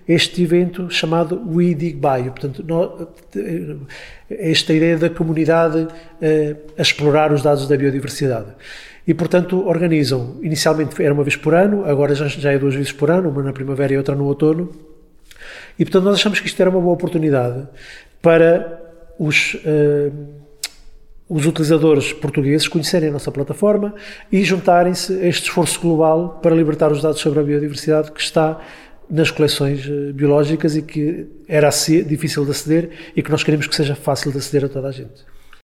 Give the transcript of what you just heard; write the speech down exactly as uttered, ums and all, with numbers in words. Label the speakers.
Speaker 1: este evento chamado We Dig Bio. Portanto, nós, esta ideia da comunidade uh, a explorar os dados da biodiversidade. E, portanto, organizam, inicialmente era uma vez por ano, agora já, já é duas vezes por ano, uma na primavera e outra no outono. E, portanto, nós achamos que isto era uma boa oportunidade para os, uh, os utilizadores portugueses conhecerem a nossa plataforma e juntarem-se a este esforço global para libertar os dados sobre a biodiversidade que está nas coleções uh, biológicas e que era difícil de aceder e que nós queremos que seja fácil de aceder a toda a gente.